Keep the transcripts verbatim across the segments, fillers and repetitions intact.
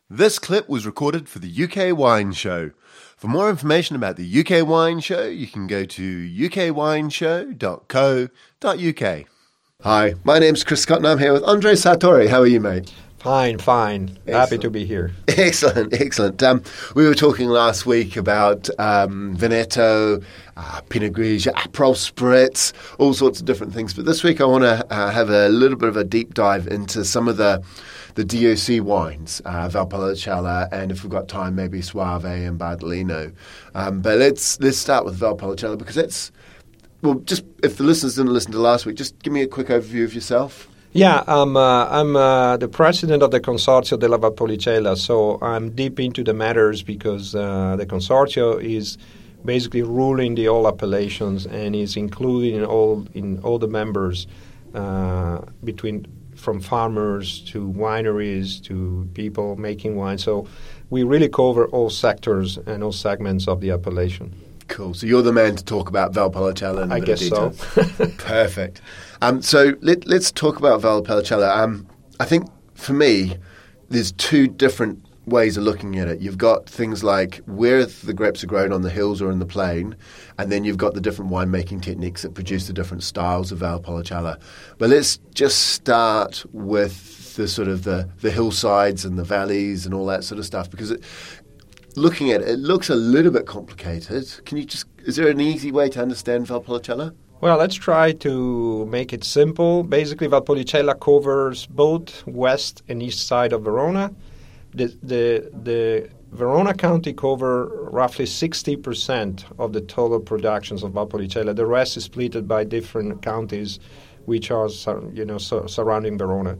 This clip was recorded for the U K Wine Show. For more information about the U K Wine Show, you can go to u k wine show dot co dot u k. Hi, my name's Chris Scott and I'm here with Andre Sartori. How are you, mate? Fine, fine. Excellent. Happy to be here. Excellent, excellent. Um, we were talking last week about um, Veneto, uh, Pinot Grigio, Aperol Spritz, all sorts of different things. But this week I want to uh, have a little bit of a deep dive into some of the the D O C wines, uh, Valpolicella, and if we've got time, maybe Soave and Bardolino. Um, but let's let's start with Valpolicella because it's, well, just if the listeners didn't listen to last week, just give me a quick overview of yourself. Yeah, I'm, uh, I'm uh, the president of the Consorzio della Valpolicella, so I'm deep into the matters because uh, the Consorzio is basically ruling the all appellations and is including in all in all the members uh, between from farmers to wineries to people making wine. So we really cover all sectors and all segments of the appellation. Cool. So you're the man to talk about Valpolicella in a I bit guess of so. detail. Perfect. Um, so let, let's talk about Valpolicella. Um, I think for me, there's two different ways of looking at it. You've got things like where the grapes are grown on the hills or in the plain, and then you've got the different winemaking techniques that produce the different styles of Valpolicella. But let's just start with the sort of the, the hillsides and the valleys and all that sort of stuff, because it, looking at it, it looks a little bit complicated. Can you just, is there an easy way to understand Valpolicella? Well, let's try to make it simple. Basically, Valpolicella covers both west and east side of Verona. The, the, the Verona County cover roughly sixty percent of the total productions of Valpolicella. The rest is split by different counties which are you know, so, surrounding Verona.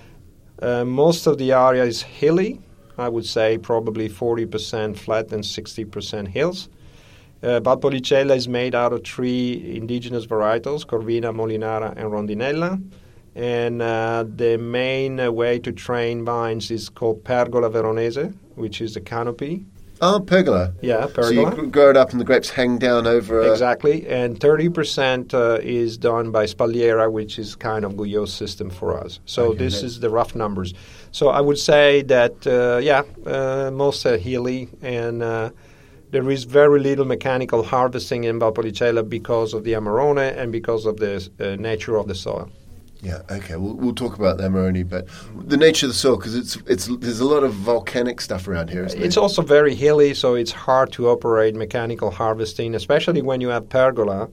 Uh, most of the area is hilly. I would say probably forty percent flat and sixty percent hills. Uh, Valpolicella is made out of three indigenous varietals, Corvina, Molinara, and Rondinella. And uh, the main uh, way to train vines is called Pergola Veronese, which is the canopy. Oh, pergola. Yeah, pergola. So you grow it up and the grapes hang down over a... Exactly. And thirty percent uh, is done by Spalliera, which is kind of Guyot system for us. So okay, this is the rough numbers. So I would say that, uh, yeah, uh, most are hilly, and uh, there is very little mechanical harvesting in Valpolicella because of the Amarone and because of the uh, nature of the soil. Yeah, okay. We'll, we'll talk about the Amarone, but the nature of the soil, because it's it's there's a lot of volcanic stuff around here, isn't It's there? also very hilly, so it's hard to operate mechanical harvesting, especially when you have pergola.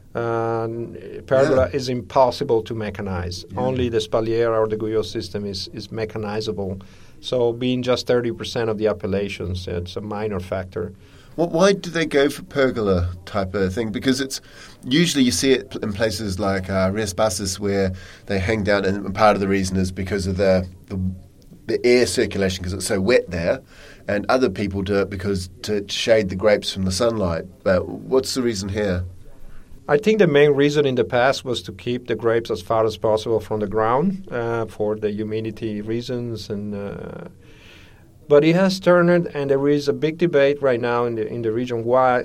Uh, pergola yeah. is impossible to mechanize. Yeah. Only the Spalliera or the Guyot system is, is mechanizable. So being just thirty percent of the appellations, it's a minor factor. Well, why do they go for pergola type of thing? Because it's usually you see it in places like uh, Rias Baixas where they hang down, and part of the reason is because of the the, the air circulation, because it's so wet there, and other people do it because to shade the grapes from the sunlight. But what's the reason here? I think the main reason in the past was to keep the grapes as far as possible from the ground uh, for the humidity reasons, and uh, but it has turned, and there is a big debate right now in the in the region why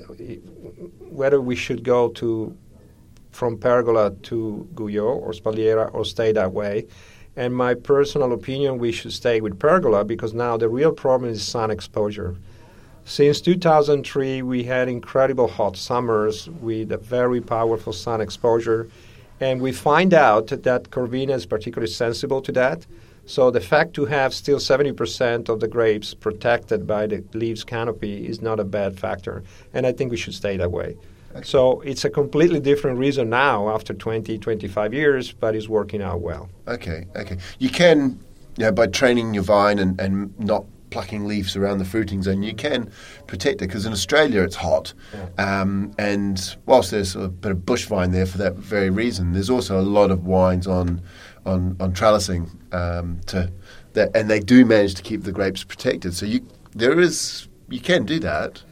whether we should go to from pergola to Guyot or Spalliera or stay that way. And my personal opinion, we should stay with pergola because now the real problem is sun exposure. Since two thousand three, we had incredible hot summers with a very powerful sun exposure, and we find out that Corvina is particularly sensible to that. So the fact to have still seventy percent of the grapes protected by the leaves canopy is not a bad factor, and I think we should stay that way. Okay. So it's a completely different reason now after twenty, twenty-five years, but it's working out well. Okay, okay. You can, you know, by training your vine and, and not plucking leaves around the fruiting zone, you can protect it, because in Australia it's hot, yeah. um, and whilst there's a bit of bush vine there for that very reason, there's also a lot of wines on on, on trellising um, to that, and they do manage to keep the grapes protected. So you there is you can do that.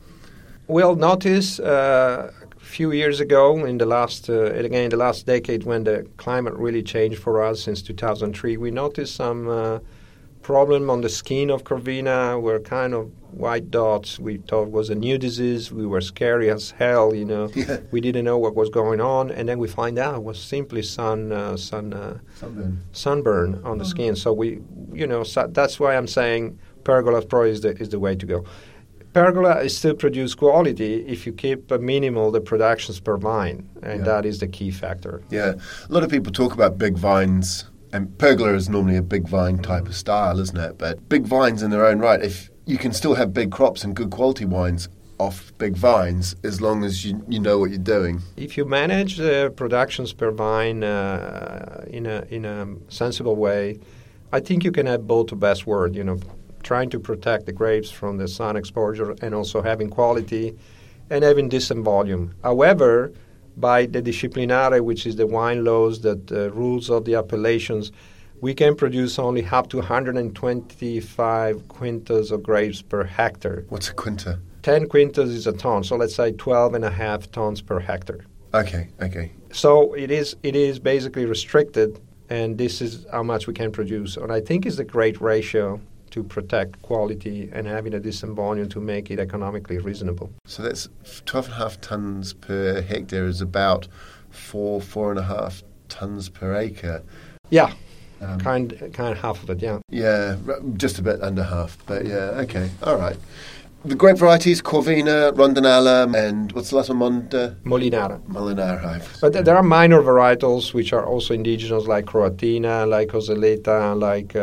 We'll notice uh, a few years ago, in the last uh, again in the last decade, when the climate really changed for us since two thousand three, we noticed some Uh, problem on the skin of Corvina were kind of white dots. We thought it was a new disease. We were scary as hell, you know. Yeah. We didn't know what was going on, and then we find out it was simply sun, uh, sun, uh, sunburn, sunburn on the oh. skin. So we, you know, so that's why I'm saying Pergola probably is the, is the way to go. Pergola is still produce quality if you keep a minimal the productions per vine, and Yeah. that is the key factor. Yeah, a lot of people talk about big vines, and pergola is normally a big vine type of style, isn't it? But big vines in their own right, if you can still have big crops and good quality wines off big vines, as long as you you know what you're doing. If you manage the productions per vine uh, in a in a sensible way, I think you can have both the best word. You know, trying to protect the grapes from the sun exposure and also having quality and having decent volume. However, by the disciplinare, which is the wine laws that uh, rules of the appellations, we can produce only up to one hundred twenty-five quintas of grapes per hectare. What's a quinta? ten quintas is a ton, so let's say twelve and a half tons per hectare. Okay, okay. So it is it is basically restricted, and this is how much we can produce. And I think it's a great ratio to protect quality and having a decent volume to make it economically reasonable. So that's twelve and a half tons per hectare is about four, four and a half tons per acre. Yeah, Um, kind kind of half of it, yeah. Yeah, r- just a bit under half, but yeah, okay, all right. The grape varieties, Corvina, Rondinella, and what's the last one, Monda? Molinara. Molinara. But th- there are minor varietals which are also indigenous, like Croatina, like Oseleta, like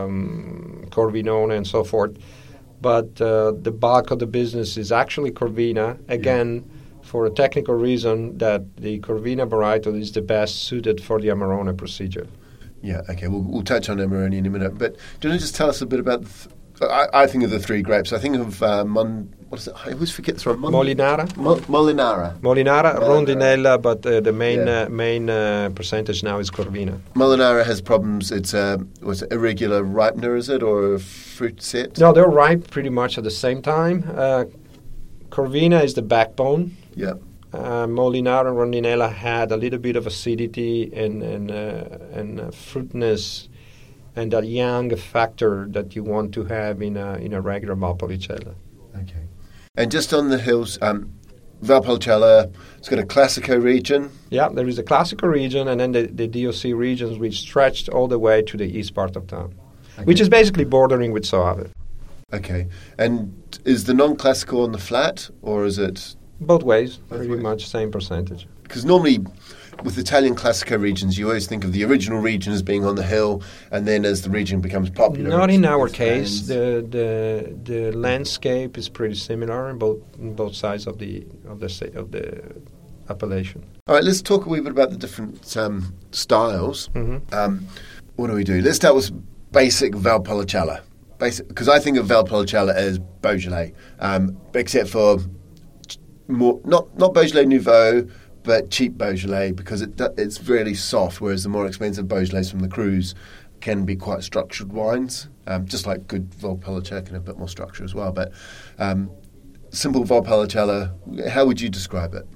um, Corvinone, and so forth. But uh, the bulk of the business is actually Corvina, again, for a technical reason that the Corvina varietal is the best suited for the Amarone procedure. Yeah, okay, we'll, we'll touch on Amarone in a minute. But do you want to just tell us a bit about... Th- I, I think of the three grapes. I think of uh, Mon... What is it? I always forget this one. Mon- Molinara. Mo- Molinara. Molinara, Molinara. Rondinella, but uh, the main Yeah. uh, main uh, percentage now is Corvina. Molinara has problems. It's a was it irregular ripener, is it, or a fruit set? No, they're ripe pretty much at the same time. Uh, Corvina is the backbone. Yeah. Uh, Molinara and Rondinella had a little bit of acidity and and, uh, and uh, fruitness and that young factor that you want to have in a in a regular Valpolicella. Okay. And just on the hills, um, Valpolicella, it's got a Classico region. Yeah, there is a Classico region and then the, the D O C regions which stretched all the way to the east part of town, Okay. which is basically bordering with Soave. Okay. And is the non-Classico on the flat, or is it... Both ways, Both pretty ways. much same percentage. Because normally with Italian Classico regions, you always think of the original region as being on the hill, and then as the region becomes popular... Not in it our expands. case. The, the the landscape is pretty similar in both in both sides of the of the sa- of the appellation. All right, let's talk a wee bit about the different um, styles. hmm Um, what do we do? Let's start with basic Valpolicella. Basic, because I think of Valpolicella as Beaujolais, um, except for ch- more not not Beaujolais Nouveau, but cheap Beaujolais, because it do- it's really soft, whereas the more expensive Beaujolais from the Crus can be quite structured wines, um, just like good Valpolicella can have a bit more structure as well. But um, simple Valpolicella, how would you describe it?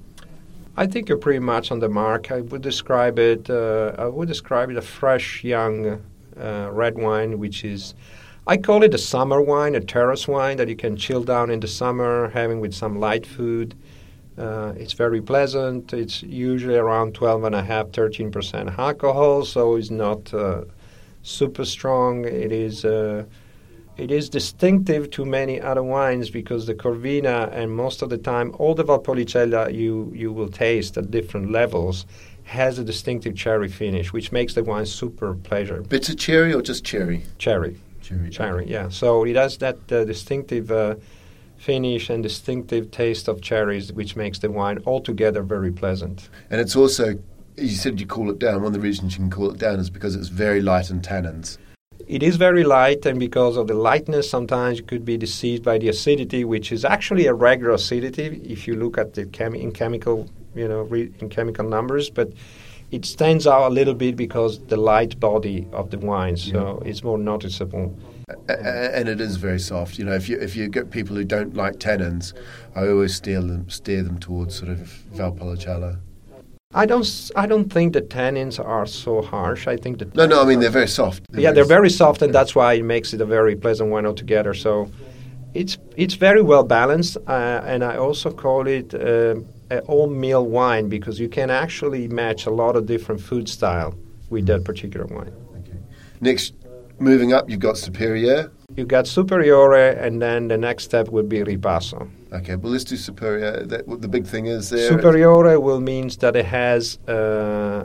I think you're pretty much on the mark. I would describe it. Uh, I would describe it a fresh, young uh, red wine, which is. I call it a summer wine, a terrace wine that you can chill down in the summer, having with some light food. Uh, it's very pleasant. It's usually around twelve and a half, thirteen percent alcohol, so it's not uh, super strong. It is uh, it is distinctive to many other wines because the Corvina and most of the time all the Valpolicella you you will taste at different levels has a distinctive cherry finish, which makes the wine super pleasure. Bitter cherry or just cherry? Cherry. Cherry. Cherry, yeah. So it has that uh, distinctive uh, finish and distinctive taste of cherries, which makes the wine altogether very pleasant. And it's also, you said you cool it down. One of the reasons you can cool it down is because it's very light in tannins. It is very light, and because of the lightness, sometimes you could be deceived by the acidity, which is actually a regular acidity if you look at the chem- in chemical, you know, re- in chemical numbers. But it stands out a little bit because the light body of the wine, so it's more noticeable. A- a- and it is very soft. You know, if you if you get people who don't like tannins, I always steer them steer them towards sort of Valpolicella. I don't. s- I don't think the tannins are so harsh. I think that No, no, I mean they're very soft. yeah, they're very soft, and that's why it makes it a very pleasant wine altogether. So, it's it's very well balanced, uh, and I also call it uh, an all-meal wine because you can actually match a lot of different food style with that particular wine. Okay. Next, moving up, you've got Superior. You got Superiore, and then the next step would be Ripasso. Okay, well, let's do Superiore. That, what the big thing is there? Superiore will means that it has uh,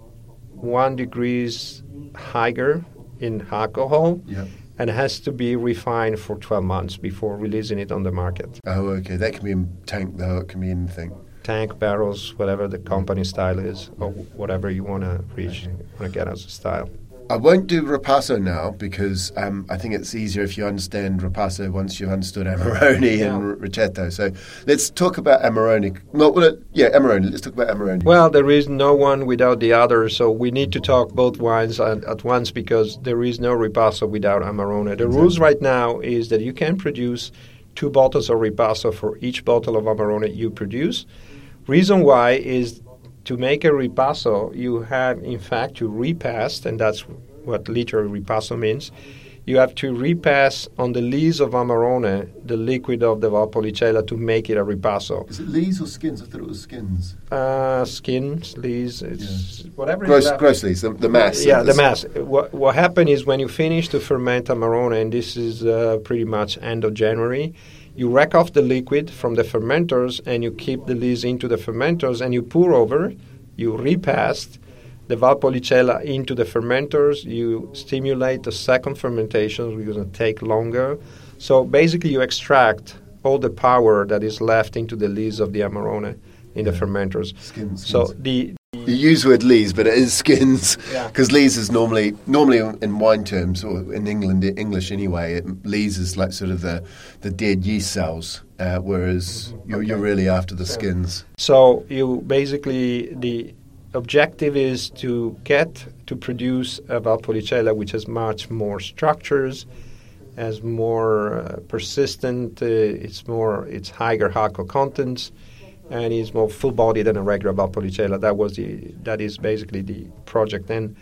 one degrees higher in alcohol, yeah. and it has to be refined for twelve months before releasing it on the market. Oh, okay. That can be in tank, though. It can be anything. Tank, barrels, whatever the company style is, or whatever you want to reach, want to get as a style. I won't do Ripasso now because um, I think it's easier if you understand Ripasso once you've understood Amarone yeah. and Ricchetto. So let's talk about Amarone. No, well, yeah, Amarone. Let's talk about Amarone. Well, there is no one without the other, so we need to talk both wines at, at once because there is no Ripasso without Amarone. The exactly. rules right now is that you can produce two bottles of Ripasso for each bottle of Amarone you produce. Reason why is to make a ripasso, you have, in fact, to repass, and that's what literally ripasso means. You have to repass on the lees of Amarone the liquid of the Valpolicella to make it a ripasso. Is it lees or skins? I thought it was skins. Uh, skins, lees, it's yeah. whatever. Gross, gross lees, the, the mass. Yeah, the mass. What, what happened is when you finish to ferment Amarone, and this is uh, pretty much end of January, you rack off the liquid from the fermenters and you keep the lees into the fermenters and you pour over, you repass the Valpolicella into the fermenters, you stimulate the second fermentation, which is going to take longer. So basically you extract all the power that is left into the lees of the Amarone in yeah. the fermenters. Skins, skins. So the You use the word lees, but it is skins because yeah. lees is normally normally in wine terms or in England English anyway. It, lees is like sort of the, the dead yeast cells, uh, whereas mm-hmm. you're, okay. you're really after the skins. So you basically the objective is to get to produce a Valpolicella which has much more structures, has more uh, persistent. Uh, it's more it's higher alcohol contents. And is more full-bodied than a regular Valpolicella. That was the that is basically the project. And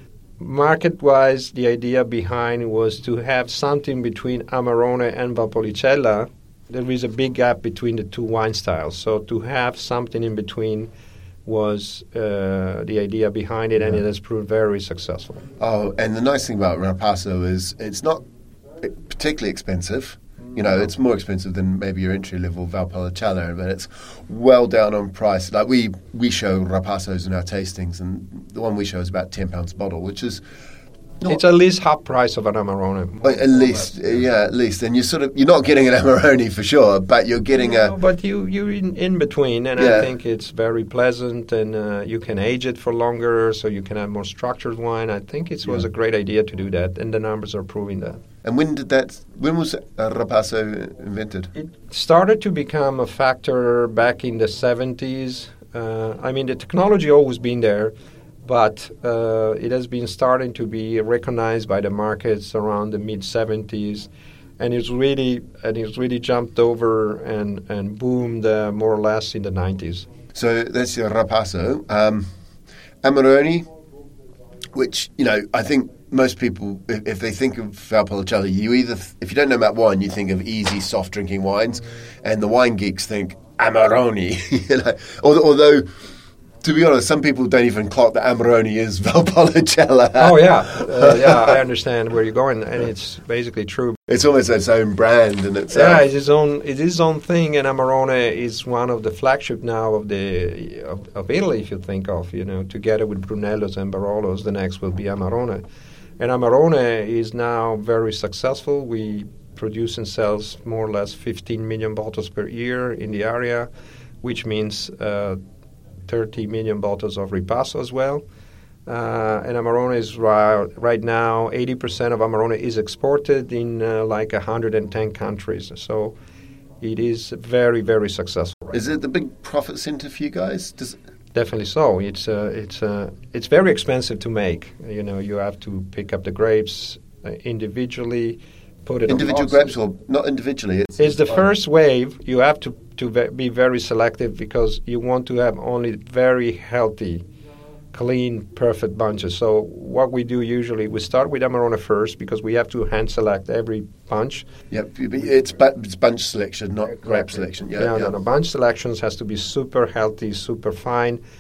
market-wise, the idea behind was to have something between Amarone and Valpolicella. There is a big gap between the two wine styles. So to have something in between was uh, the idea behind it, and yeah. it has proved very successful. Oh, and the nice thing about Ripasso is it's not particularly expensive. You know, it's more expensive than maybe your entry-level Valpolicella, but it's well down on price. Like we, we show Ripassos in our tastings, and the one we show is about ten pounds a bottle, which is not it's at least half price of an Amarone. At least, yeah, at least. And you sort of you're not getting an Amarone for sure, but you're getting no, a. But you you're in, in between, and yeah. I think it's very pleasant, and uh, you can age it for longer, so you can have more structured wine. I think it was yeah. a great idea to do that, and the numbers are proving that. And when did that? When was uh, Ripasso invented? It started to become a factor back in the seventies. Uh, I mean, the technology always been there, but uh, it has been starting to be recognized by the markets around the mid seventies, and it's really and it's really jumped over and and boomed uh, more or less in the nineties. So that's your Ripasso, um, Amarone, which you know I think. Most people, if, if they think of Valpolicella, you either, th- if you don't know about wine, you think of easy, soft drinking wines, and the wine geeks think Amarone. you know, although, to be honest, some people don't even clock that Amarone is Valpolicella. Oh yeah, uh, yeah, I understand where you're going, and it's basically true. It's almost its own brand in itself. Yeah, it's its own, it's its own thing, and Amarone is one of the flagship now of the of, of Italy. If you think of, you know, together with Brunello's and Barolos, the next will be Amarone. And Amarone is now very successful. We produce and sell more or less fifteen million bottles per year in the area, which means uh, thirty million bottles of Ripasso as well. Uh, and Amarone is ri- right now, eighty percent of Amarone is exported in uh, like one hundred ten countries. So it is very, very successful. Right is it the big profit center for you guys? Does Definitely so. It's uh, it's uh, it's very expensive to make. You know, you have to pick up the grapes uh, individually, put it individual on grapes or not individually. It's, it's the first wave. You have to to ve- be very selective because you want to have only very healthy, clean, perfect bunches. So what we do usually, we start with Amarone first because we have to hand select every bunch. Yep, it's, bu- it's bunch selection, not exactly. grape selection. Yeah, yeah, yeah. No, no, bunch selections has to be super healthy, super fine.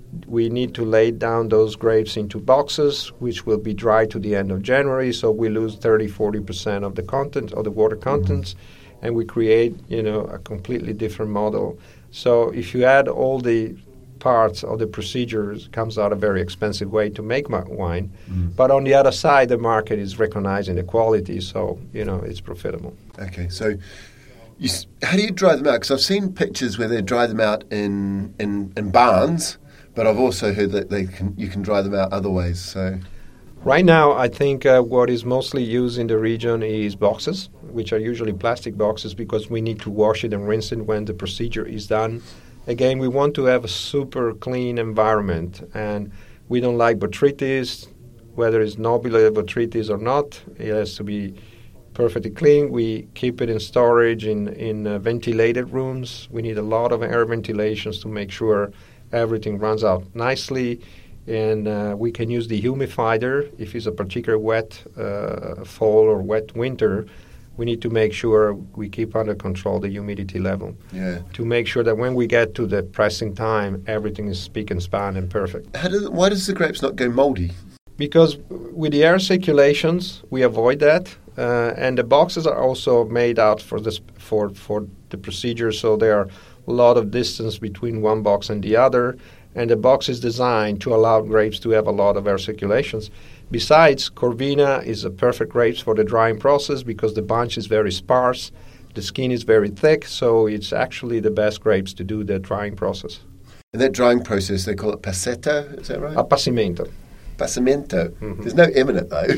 we need to lay down those grapes into boxes, which will be dry to the end of January, so we lose thirty, forty percent of the content, of the water contents, mm-hmm. and we create, you know, a completely different model. So if you add all the parts of the procedures, it comes out a very expensive way to make wine. Mm. But on the other side, the market is recognizing the quality, so, you know, it's profitable. Okay, so you, how do you dry them out? Because I've seen pictures where they dry them out in, in, in barns, but I've also heard that they can you can dry them out other ways. So, right now, I think uh, what is mostly used in the region is boxes, which are usually plastic boxes because we need to wash it and rinse it when the procedure is done. Again, we want to have a super clean environment, and we don't like botrytis, whether it's nobile botrytis or not. It has to be perfectly clean. We keep it in storage in, in uh, ventilated rooms. We need a lot of air ventilations to make sure everything runs out nicely, and uh, we can use the humidifier if it's a particular wet uh, fall or wet winter. We need to make sure we keep under control the humidity level yeah. to make sure that when we get to the pressing time, everything is spick and span and perfect. How does, why does the grapes not go moldy? Because with the air circulations, we avoid that, uh, and the boxes are also made out for this for for the procedure, so there are a lot of distance between one box and the other, and the box is designed to allow grapes to have a lot of air circulations. Besides, Corvina is a perfect grapes for the drying process because the bunch is very sparse, the skin is very thick, so it's actually the best grapes to do the drying process. And that drying process, they call it passetto, is that right? Appassimento. Passamento. Mm-hmm. There's no M in it, though.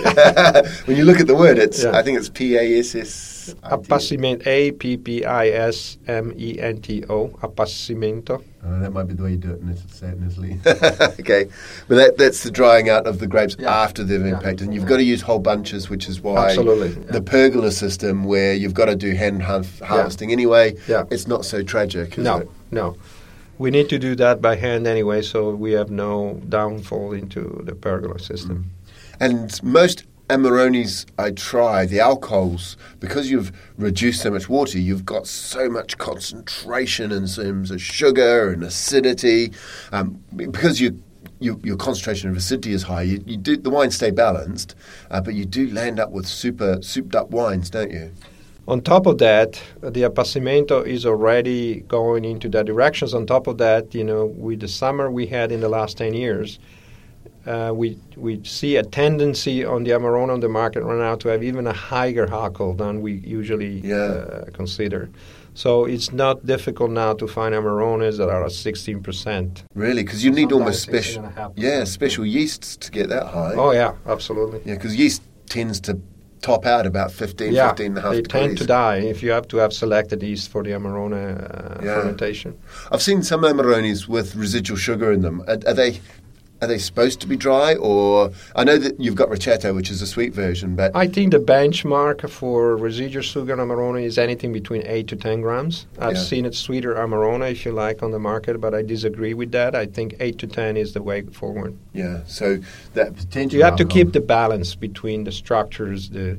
When you look at the word, it's yeah. I think it's P A S S. Appassimento, A P P I S M E N T O, appassimento. Oh, that might be the way you do it in say it in Italy. Okay. But that, that's the drying out of the grapes yeah. after they've been yeah. packed. And you've yeah. got to use whole bunches, which is why Absolutely. the yeah. pergola system, where you've got to do hand harvesting yeah. anyway, yeah. it's not so tragic, is no, it? No, we need to do that by hand anyway, so we have no downfall into the pergola system. Mm. And most Amarones I try, the alcohols, because you've reduced so much water, you've got so much concentration in terms of sugar and acidity. Um, because you, you, your concentration of acidity is high, you, you do the wines stay balanced, uh, but you do land up with super souped up wines, don't you? On top of that, the appassimento is already going into that directions. On top of that, you know, with the summer we had in the last ten years, uh, we we see a tendency on the Amarone on the market right now to have even a higher alcohol than we usually yeah. uh, consider. So it's not difficult now to find Amarones that are at sixteen percent. Really? Because you need Sometimes almost special, yeah, special yeasts to get that high. Oh, yeah, absolutely. Yeah, because yeast tends to top out about fifteen, yeah, fifteen and a half they degrees. Tend to die if you have to have selected yeast for the Amarone uh, yeah. fermentation. I've seen some Amarones with residual sugar in them. Are, are they are they supposed to be dry? Or I know that you've got Ricchetto, which is a sweet version, but I think the benchmark for residual sugar Amarone is anything between eight to ten grams. I've yeah. seen it sweeter Amarone, if you like, on the market, but I disagree with that. I think eight to ten is the way forward. Yeah, so that potential you have alcohol. to keep the balance between the structures, the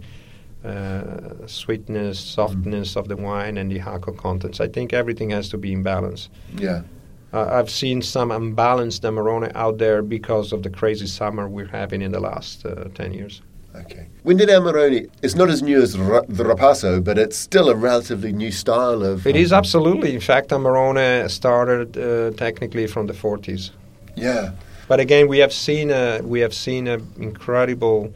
uh, sweetness, softness mm. of the wine, and the alcohol contents. I think everything has to be in balance. Yeah. Uh, I've seen some unbalanced Amarone out there because of the crazy summer we're having in the last uh, ten years. Okay. When did Amarone, it's not as new as r- the Rapasso, but it's still a relatively new style of... It um, is, absolutely. In fact, Amarone started uh, technically from the forties. Yeah. But again, we have seen a, we have seen an incredible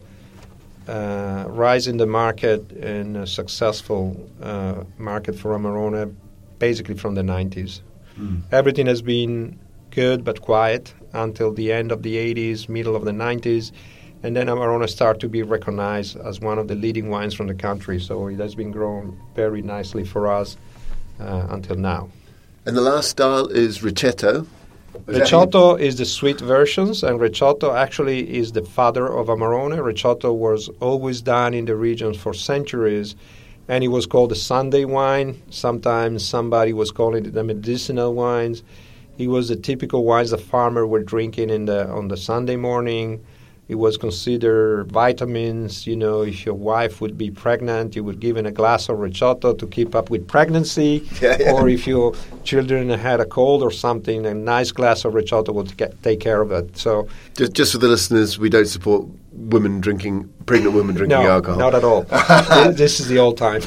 uh, rise in the market and a successful uh, market for Amarone basically from the nineties. Mm. Everything has been good but quiet until the end of the eighties, middle of the nineties, and then Amarone started to be recognized as one of the leading wines from the country. So it has been growing very nicely for us uh, until now. And the last style is Ricchetto. Recioto is the sweet versions, and Recioto actually is the father of Amarone. Recioto was always done in the region for centuries, and it was called the Sunday wine. Sometimes somebody was calling it the medicinal wines. It was the typical wines the farmer were drinking in the on the Sunday morning. It was considered vitamins. You know, if your wife would be pregnant, you would give in a glass of Recioto to keep up with pregnancy. Yeah, yeah. Or if your children had a cold or something, a nice glass of Recioto would get, take care of it. So, just, just for the listeners, we don't support women drinking, pregnant women drinking no, alcohol. not at all. This is the old time.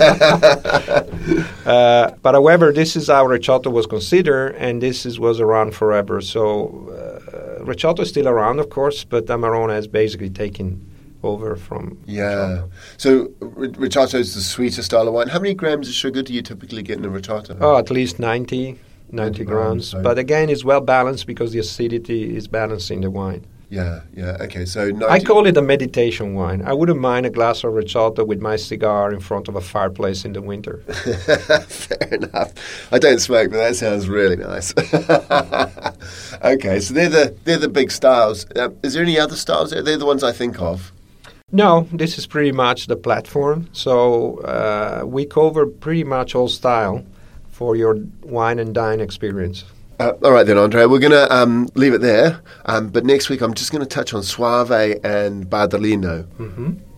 uh, but however, this is how Recioto was considered, and this is, was around forever. So uh, Recioto is still around, of course, but Amarone has basically taken over from Yeah. Recioto. So R- Recioto is the sweeter style of wine. How many grams of sugar do you typically get in a Recioto? Oh, at least ninety, ninety, ninety grams. grams, so- But again, it's well balanced because the acidity is balancing the wine. Yeah, yeah. Okay, so ninety I call it a meditation wine. I wouldn't mind a glass of Recioto with my cigar in front of a fireplace in the winter. Fair enough. I don't smoke, but that sounds really nice. Okay, so they're the they're the big styles. Uh, is there any other styles? They're the ones I think of. No, this is pretty much the platform. So uh, we cover pretty much all style for your wine and dine experience. Uh, all right then, Andre. We're going to um, leave it there. Um, but next week, I'm just going to touch on Soave and Bardolino. Mm-hmm.